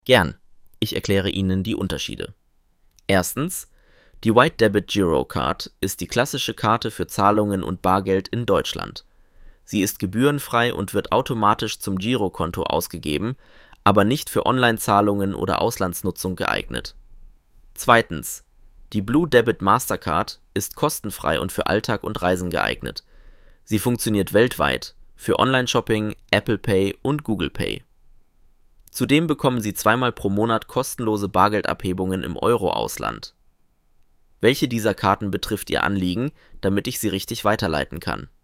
Gern. Ich erkläre Ihnen die Unterschiede. Erstens, die White Debit Giro Card ist die klassische Karte für Zahlungen und Bargeld in Deutschland. Sie ist gebührenfrei und wird automatisch zum Girokonto ausgegeben, aber nicht für Online-Zahlungen oder Auslandsnutzung geeignet. Zweitens, die Blue Debit Mastercard ist kostenfrei und für Alltag und Reisen geeignet. Sie funktioniert weltweit, für Online-Shopping, Apple Pay und Google Pay. Zudem bekommen Sie zweimal pro Monat kostenlose Bargeldabhebungen im Euro-Ausland. Welche dieser Karten betrifft Ihr Anliegen, damit ich sie richtig weiterleiten kann?